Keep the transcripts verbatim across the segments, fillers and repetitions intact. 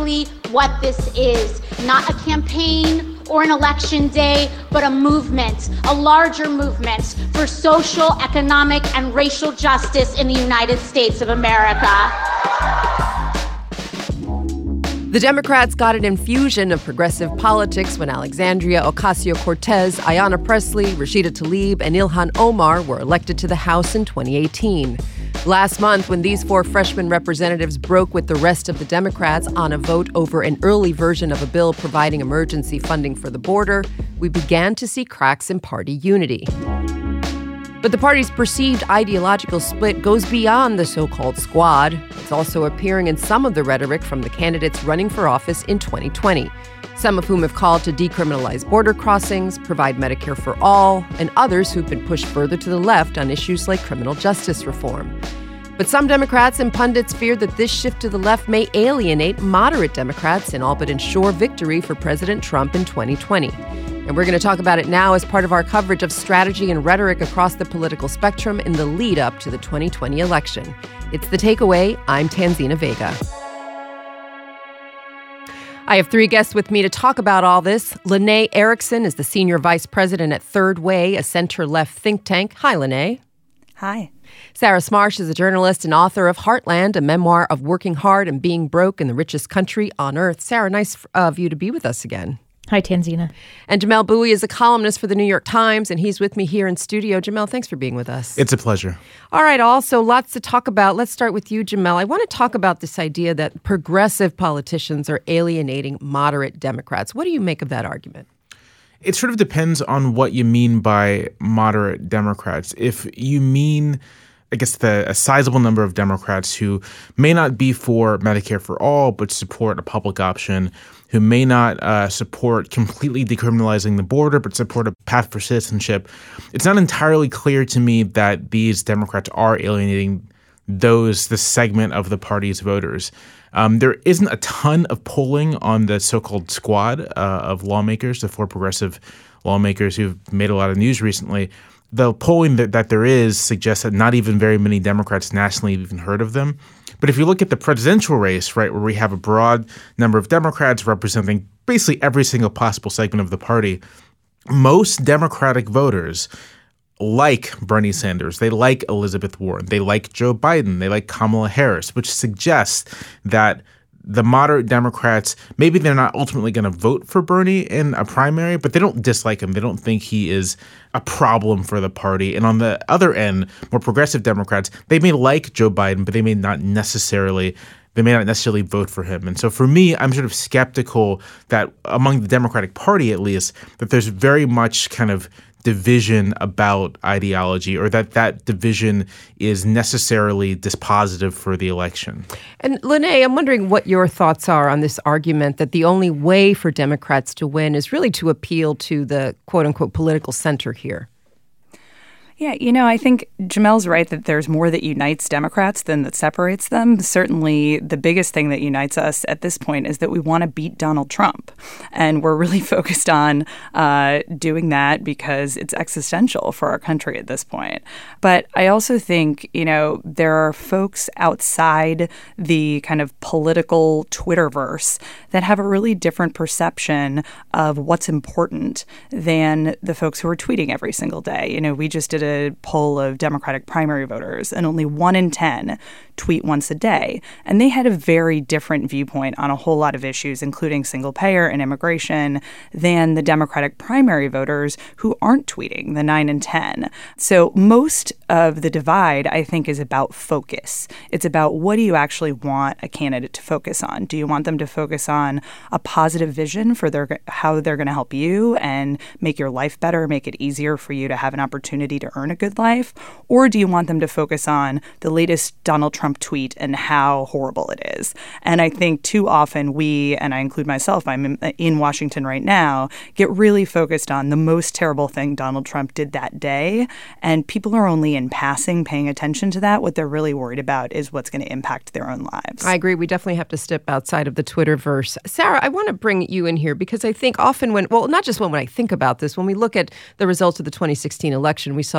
exactly what this is. Not a campaign or an election day, but a movement, a larger movement for social, economic, and racial justice in the United States of America. The Democrats got an infusion of progressive politics when Alexandria Ocasio-Cortez, Ayanna Pressley, Rashida Tlaib, and Ilhan Omar were elected to the House in twenty eighteen. Last month, when these four freshman representatives broke with the rest of the Democrats on a vote over an early version of a bill providing emergency funding for the border, we began to see cracks in party unity. But the party's perceived ideological split goes beyond the so-called squad. It's also appearing in some of the rhetoric from the candidates running for office in twenty twenty, some of whom have called to decriminalize border crossings, provide Medicare for all, and others who've been pushed further to the left on issues like criminal justice reform. But some Democrats and pundits fear that this shift to the left may alienate moderate Democrats and all but ensure victory for President Trump in twenty twenty. And we're going to talk about it now as part of our coverage of strategy and rhetoric across the political spectrum in the lead up to the twenty twenty election. It's The Takeaway. I'm Tanzina Vega. I have three guests with me to talk about all this. Lanae Erickson is the Senior Vice President at Third Way, a center-left think tank. Hi, Lanae. Hi. Sarah Smarsh is a journalist and author of Heartland, a memoir of working hard and being broke in the richest country on earth. Sarah, nice of you to be with us again. Hi, Tanzina. And Jamelle Bouie is a columnist for the New York Times, and he's with me here in studio. Jamelle, thanks for being with us. It's a pleasure. All right, also lots to talk about. Let's start with you, Jamelle. I want to talk about this idea that progressive politicians are alienating moderate Democrats. What do you make of that argument? It sort of depends on what you mean by moderate Democrats. If you mean, I guess, the, a sizable number of Democrats who may not be for Medicare for all, but support a public option, who may not uh, support completely decriminalizing the border, but support a path for citizenship, it's not entirely clear to me that these Democrats are alienating those, the segment of the party's voters. Um, there isn't a ton of polling on the so-called squad uh, of lawmakers, the four progressive lawmakers who've made a lot of news recently. The polling that, that there is suggests that not even very many Democrats nationally have even heard of them. But if you look at the presidential race, right, where we have a broad number of Democrats representing basically every single possible segment of the party, most Democratic voters like Bernie Sanders, they like Elizabeth Warren, they like Joe Biden, they like Kamala Harris, which suggests that the moderate Democrats, maybe they're not ultimately going to vote for Bernie in a primary, but they don't dislike him. They don't think he is a problem for the party. And on the other end, more progressive Democrats, they may like Joe Biden, but they may not necessarily they may not necessarily vote for him. And so for me, I'm sort of skeptical that among the Democratic Party, at least, that there's very much kind of division about ideology, or that that division is necessarily dispositive for the election. And Lanae, I'm wondering what your thoughts are on this argument that the only way for Democrats to win is really to appeal to the quote-unquote political center here. Yeah, you know, I think Jamel's right that there's more that unites Democrats than that separates them. Certainly, the biggest thing that unites us at this point is that we want to beat Donald Trump. And we're really focused on uh, doing that because it's existential for our country at this point. But I also think, you know, there are folks outside the kind of political Twitterverse that have a really different perception of what's important than the folks who are tweeting every single day. You know, we just did a A poll of Democratic primary voters, and only one in ten tweet once a day. And they had a very different viewpoint on a whole lot of issues, including single payer and immigration, than the Democratic primary voters who aren't tweeting, the nine and ten. So most of the divide, I think, is about focus. It's about what do you actually want a candidate to focus on? Do you want them to focus on a positive vision for their how they're going to help you and make your life better, make it easier for you to have an opportunity to earn a good life? Or do you want them to focus on the latest Donald Trump tweet and how horrible it is? And I think too often we, and I include myself, I'm in, in Washington right now, get really focused on the most terrible thing Donald Trump did that day. And people are only in passing paying attention to that. What they're really worried about is what's going to impact their own lives. I agree. We definitely have to step outside of the Twitterverse. Sarah, I want to bring you in here because I think often when, well, not just when, when I think about this, when we look at the results of the twenty sixteen election, we saw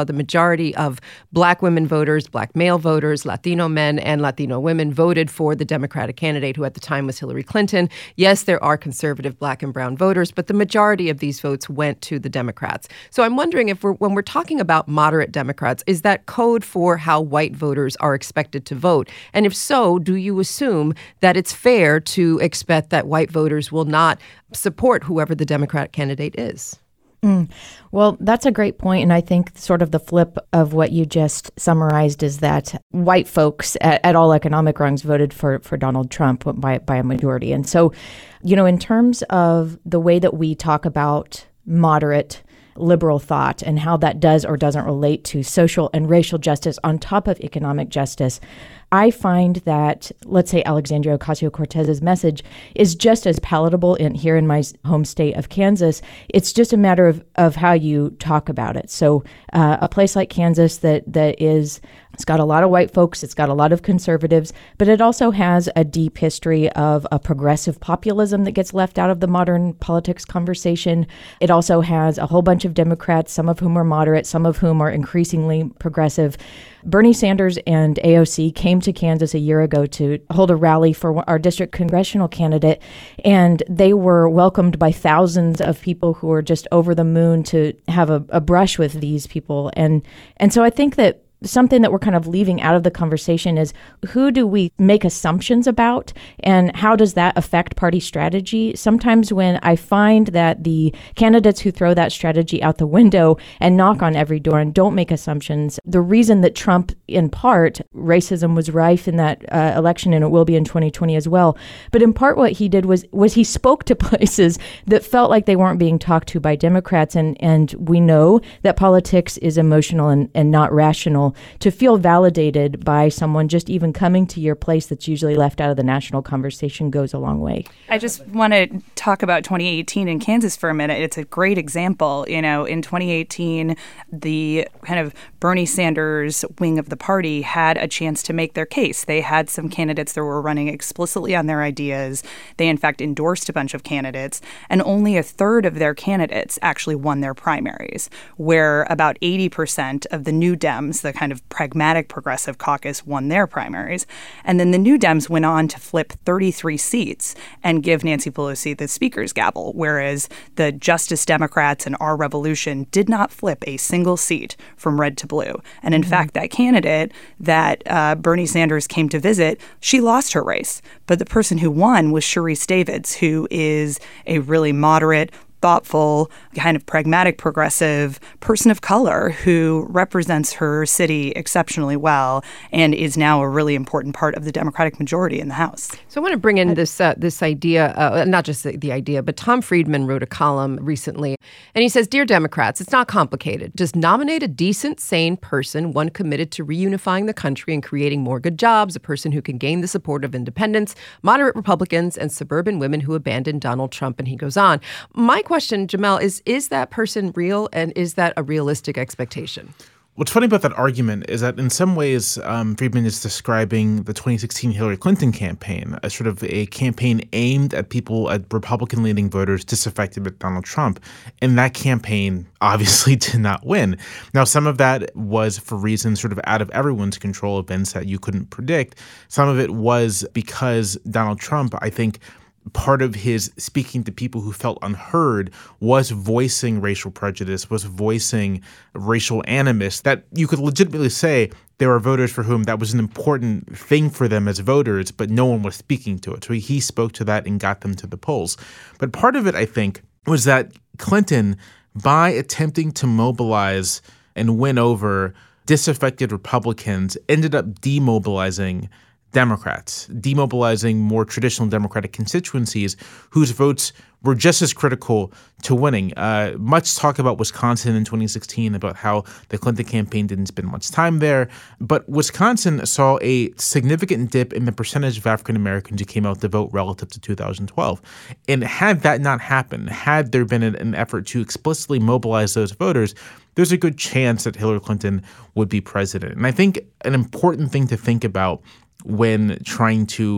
the majority of Black women voters, Black male voters, Latino men, and Latino women voted for the Democratic candidate, who at the time was Hillary Clinton. Yes, there are conservative Black and brown voters, but the majority of these votes went to the Democrats. So I'm wondering if we're, when we're talking about moderate Democrats, is that code for how white voters are expected to vote? And if so, do you assume that it's fair to expect that white voters will not support whoever the Democratic candidate is? Mm. Well, that's a great point. And I think sort of the flip of what you just summarized is that white folks at, at all economic rungs voted for, for Donald Trump by, by a majority. And so, you know, in terms of the way that we talk about moderate liberal thought and how that does or doesn't relate to social and racial justice on top of economic justice, I find that, let's say, Alexandria Ocasio-Cortez's message is just as palatable in here in my home state of Kansas. It's just a matter of, of how you talk about it. So uh, a place like Kansas that that is, it's got a lot of white folks, it's got a lot of conservatives, but it also has a deep history of a progressive populism that gets left out of the modern politics conversation. It also has a whole bunch of Democrats, some of whom are moderate, some of whom are increasingly progressive. Bernie Sanders and A O C came to Kansas a year ago to hold a rally for our district congressional candidate, and they were welcomed by thousands of people who were just over the moon to have a, a brush with these people. And and so I think that something that we're kind of leaving out of the conversation is who do we make assumptions about and how does that affect party strategy? Sometimes when I find that the candidates who throw that strategy out the window and knock on every door and don't make assumptions, the reason that Trump, in part, racism was rife in that uh, election and it will be in twenty twenty as well. But in part what he did was was he spoke to places that felt like they weren't being talked to by Democrats. And, and we know that politics is emotional and, and not rational. To feel validated by someone just even coming to your place that's usually left out of the national conversation goes a long way. I just want to talk about twenty eighteen in Kansas for a minute. It's a great example. You know, in twenty eighteen, the kind of Bernie Sanders wing of the party had a chance to make their case. They had some candidates that were running explicitly on their ideas. They, in fact, endorsed a bunch of candidates, and only a third of their candidates actually won their primaries, where about eighty percent of the New Dems, the kind of pragmatic progressive caucus, won their primaries. And then the New Dems went on to flip thirty-three seats and give Nancy Pelosi the speaker's gavel, whereas the Justice Democrats and Our Revolution did not flip a single seat from red to blue. And in mm-hmm. fact, that candidate that uh, Bernie Sanders came to visit, she lost her race. But the person who won was Sharice Davids, who is a really moderate, thoughtful, kind of pragmatic, progressive person of color who represents her city exceptionally well and is now a really important part of the Democratic majority in the House. So I want to bring in this uh, this idea, uh, not just the, the idea, but Tom Friedman wrote a column recently, and he says, "Dear Democrats, it's not complicated. Just nominate a decent, sane person, one committed to reunifying the country and creating more good jobs, a person who can gain the support of independents, moderate Republicans, and suburban women who abandoned Donald Trump." And he goes on. My question, Jamelle, is is that person real, and is that a realistic expectation? What's funny about that argument is that in some ways, um, Friedman is describing the twenty sixteen Hillary Clinton campaign as sort of a campaign aimed at people, at Republican-leaning voters disaffected with Donald Trump. And that campaign obviously did not win. Now, some of that was for reasons sort of out of everyone's control, events that you couldn't predict. Some of it was because Donald Trump, I think, part of his speaking to people who felt unheard was voicing racial prejudice, was voicing racial animus, that you could legitimately say there are voters for whom that was an important thing for them as voters, but no one was speaking to it. So he spoke to that and got them to the polls. But part of it, I think, was that Clinton, by attempting to mobilize and win over disaffected Republicans, ended up demobilizing Democrats, demobilizing more traditional Democratic constituencies whose votes were just as critical to winning. Uh, much talk about Wisconsin in twenty sixteen, about how the Clinton campaign didn't spend much time there. But Wisconsin saw a significant dip in the percentage of African Americans who came out to vote relative to two thousand twelve. And had that not happened, had there been an, an effort to explicitly mobilize those voters, there's a good chance that Hillary Clinton would be president. And I think an important thing to think about when trying to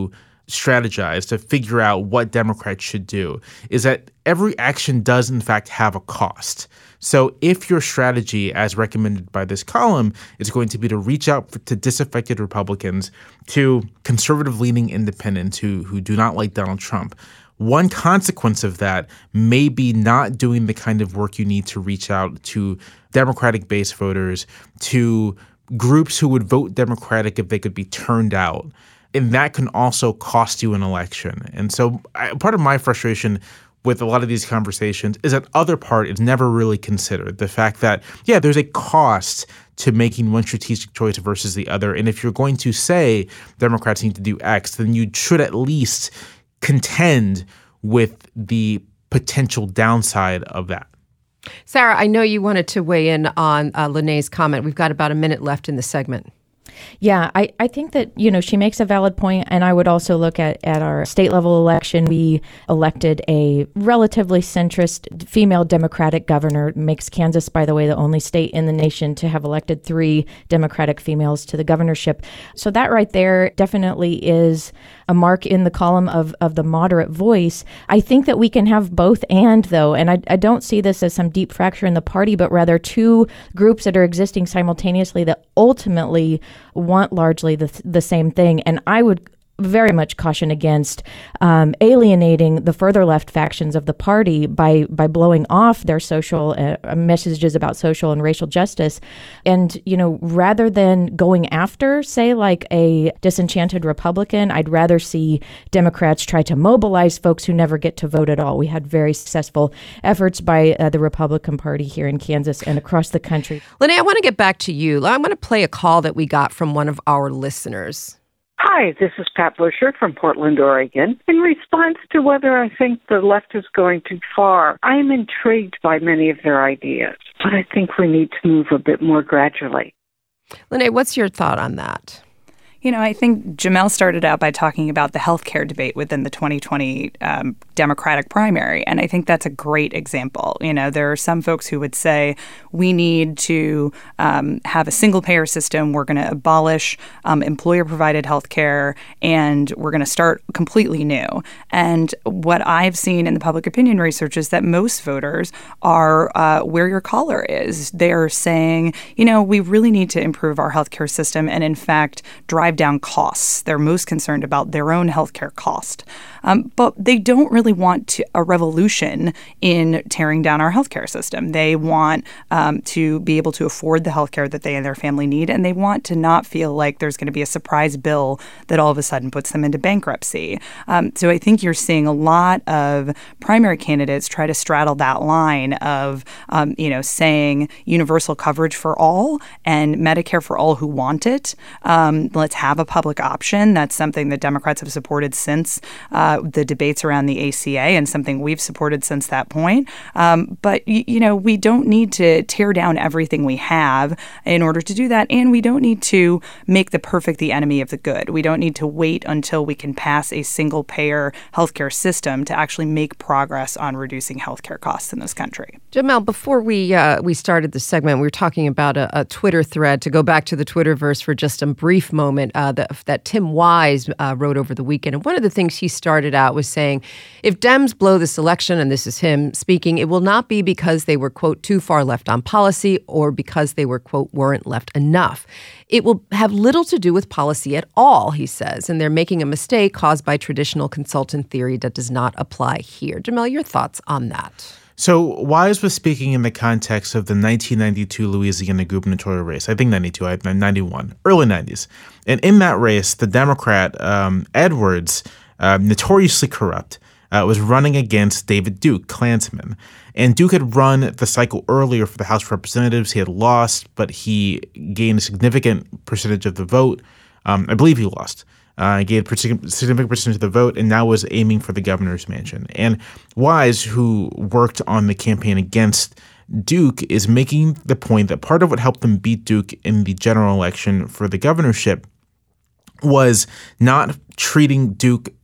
strategize to figure out what Democrats should do is that every action does, in fact, have a cost. So if your strategy, as recommended by this column, is going to be to reach out to disaffected Republicans, to conservative-leaning independents who, who do not like Donald Trump, one consequence of that may be not doing the kind of work you need to reach out to Democratic base voters, to groups who would vote Democratic if they could be turned out. And that can also cost you an election. And so I, part of my frustration with a lot of these conversations is that other part is never really considered. The fact that, yeah, there's a cost to making one strategic choice versus the other. And if you're going to say Democrats need to do X, then you should at least contend with the potential downside of that. Sarah, I know you wanted to weigh in on uh, Lene's comment. We've got about a minute left in the segment. Yeah, I, I think that, you know, she makes a valid point. And I would also look at, at our state level election. We elected a relatively centrist female Democratic governor. Makes Kansas, by the way, the only state in the nation to have elected three Democratic females to the governorship. So that right there definitely is a mark in the column of, of the moderate voice. I think that we can have both and, though. And I, I don't see this as some deep fracture in the party, but rather two groups that are existing simultaneously that ultimately want largely the the same thing. And I would very much caution against um, alienating the further left factions of the party by by blowing off their social uh, messages about social and racial justice. And, you know, rather than going after, say, like a disenchanted Republican, I'd rather see Democrats try to mobilize folks who never get to vote at all. We had very successful efforts by uh, the Republican Party here in Kansas and across the country. Lene, I want to get back to you. I'm going to play a call that we got from one of our listeners. Hi, this is Pat Busher from Portland, Oregon. In response to whether I think the left is going too far, I am intrigued by many of their ideas, but I think we need to move a bit more gradually. Lene, what's your thought on that? You know, I think Jamelle started out by talking about the healthcare debate within the twenty twenty um, Democratic primary. And I think that's a great example. You know, there are some folks who would say we need to um, have a single payer system. We're going to abolish um, employer provided healthcare and we're going to start completely new. And what I've seen in the public opinion research is that most voters are uh, where your collar is. They're saying, you know, we really need to improve our healthcare system and, in fact, drive down costs. They're most concerned about their own healthcare cost. Um, but they don't really want to, a revolution in tearing down our healthcare system. They want um, to be able to afford the healthcare that they and their family need, and they want to not feel like there's going to be a surprise bill that all of a sudden puts them into bankruptcy. Um, so I think you're seeing a lot of primary candidates try to straddle that line of, um, you know, saying universal coverage for all and Medicare for all who want it. Um, let's have a public option. That's something that Democrats have supported since uh, the debates around the A C A and something we've supported since that point. Um, but, y- you know, we don't need to tear down everything we have in order to do that. And we don't need to make the perfect the enemy of the good. We don't need to wait until we can pass a single payer healthcare system to actually make progress on reducing healthcare costs in this country. Jamelle, before we uh, we started the segment, we were talking about a, a Twitter thread, to go back to the Twitterverse for just a brief moment, uh, that, that Tim Wise uh, wrote over the weekend. And one of the things he started out was saying, if Dems blow this election, and this is him speaking, it will not be because they were, quote, too far left on policy or because they were, quote, weren't left enough. It will have little to do with policy at all, he says, and they're making a mistake caused by traditional consultant theory that does not apply here. Jamelle, your thoughts on that? So Wise was speaking in the context of the nineteen ninety-two Louisiana gubernatorial race. I think ninety-two, I ninety-one, early nineties. And in that race, the Democrat um, Edwards, uh, notoriously corrupt, uh, was running against David Duke, Klansman. And Duke had run the cycle earlier for the House of Representatives. He had lost, but he gained a significant percentage of the vote. Um, I believe he lost. Uh, he gained a significant percentage of the vote and now was aiming for the governor's mansion. And Wise, who worked on the campaign against Duke, is making the point that part of what helped them beat Duke in the general election for the governorship was not treating Duke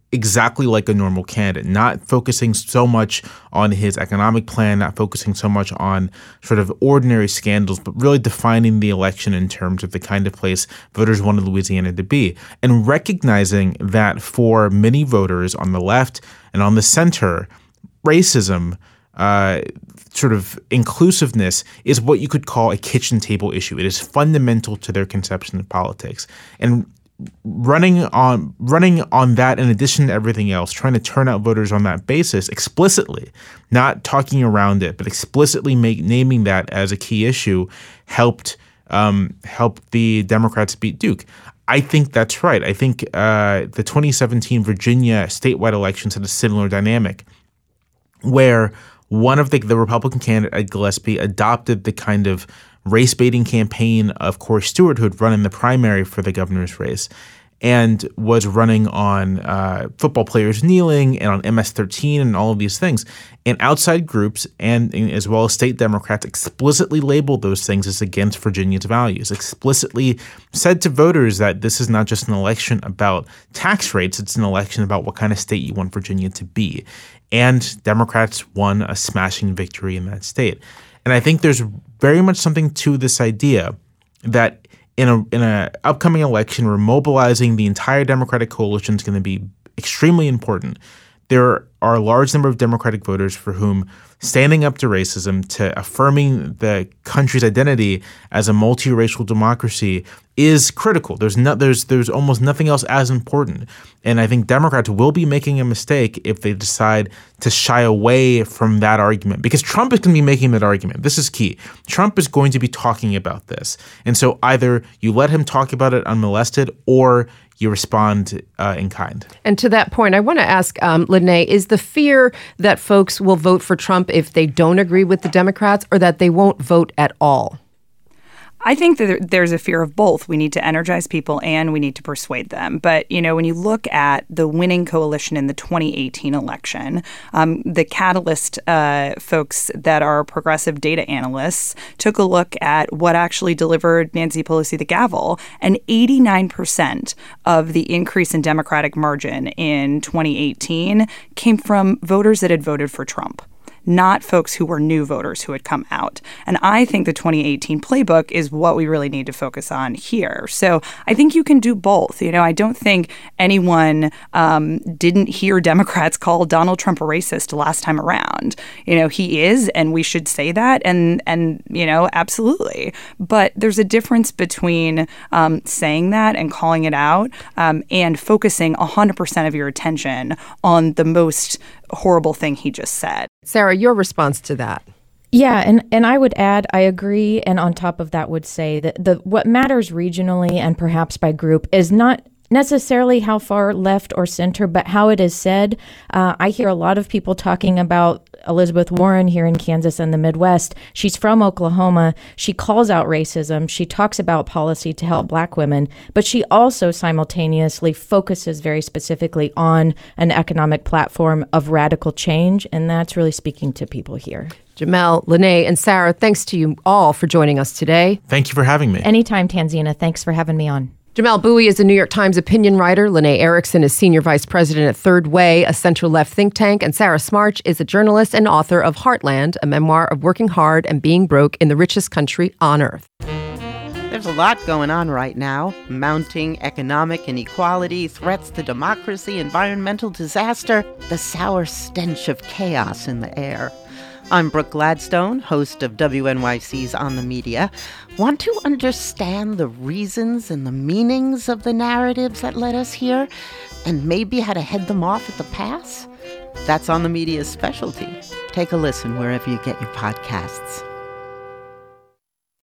exactly like a normal candidate, not focusing so much on his economic plan, not focusing so much on sort of ordinary scandals, but really defining the election in terms of the kind of place voters wanted Louisiana to be, and recognizing that for many voters on the left and on the center, racism, uh, sort of inclusiveness is what you could call a kitchen table issue. It is fundamental to their conception of politics. And running on running on that, in addition to everything else, trying to turn out voters on that basis explicitly, not talking around it, but explicitly make, naming that as a key issue, helped um, helped the Democrats beat Duke. I think that's right. I think uh, the twenty seventeen Virginia statewide elections had a similar dynamic, where one of the, the Republican candidate, Ed Gillespie, adopted the kind of race-baiting campaign of Corey Stewart, who had run in the primary for the governor's race, and was running on uh, football players kneeling and on M S thirteen and all of these things. And outside groups, and, and as well as state Democrats, explicitly labeled those things as against Virginia's values, explicitly said to voters that this is not just an election about tax rates, it's an election about what kind of state you want Virginia to be. And Democrats won a smashing victory in that state. And I think there's very much something to this idea that in a in a upcoming election where mobilizing the entire Democratic coalition is going to be extremely important. There are a large number of Democratic voters for whom standing up to racism, to affirming the country's identity as a multiracial democracy is critical. There's not there's there's almost nothing else as important. And I think Democrats will be making a mistake if they decide to shy away from that argument, because Trump is going to be making that argument. This is key. Trump is going to be talking about this. And so either you let him talk about it unmolested, or you respond uh, in kind. And to that point, I want to ask, um, Lanae, is the fear that folks will vote for Trump if they don't agree with the Democrats, or that they won't vote at all? I think that there's a fear of both. We need to energize people and we need to persuade them. But, you know, when you look at the winning coalition in the twenty eighteen election, um, the Catalyst uh, folks that are progressive data analysts took a look at what actually delivered Nancy Pelosi the gavel, and eighty-nine percent of the increase in Democratic margin in twenty eighteen came from voters that had voted for Trump, not folks who were new voters who had come out. And I think the twenty eighteen playbook is what we really need to focus on here. So I think you can do both. You know, I don't think anyone um, didn't hear Democrats call Donald Trump a racist last time around. You know, he is, and we should say that. And, and you know, absolutely. But there's a difference between um, saying that and calling it out um, and focusing one hundred percent of your attention on the most horrible thing he just said. Sarah, your response to that? Yeah, and, and I would add, I agree, and on top of that would say that the what matters regionally and perhaps by group is not necessarily how far left or center, but how it is said. Uh, I hear a lot of people talking about Elizabeth Warren here in Kansas and the Midwest. She's from Oklahoma. She calls out racism. She talks about policy to help Black women, but she also simultaneously focuses very specifically on an economic platform of radical change, and that's really speaking to people here. Jamelle, Lanae, and Sarah, thanks to you all for joining us today. Thank you for having me. Anytime, Tanzina. Thanks for having me on. Jamelle Bouie is a New York Times opinion writer. Lanae Erickson is senior vice president at Third Way, a center-left think tank. And Sarah Smarch is a journalist and author of Heartland, a memoir of working hard and being broke in the richest country on earth. There's a lot going on right now. Mounting economic inequality, threats to democracy, environmental disaster, the sour stench of chaos in the air. I'm Brooke Gladstone, host of W N Y C's On the Media. Want to understand the reasons and the meanings of the narratives that led us here, and maybe how to head them off at the pass? That's On the Media's specialty. Take a listen wherever you get your podcasts.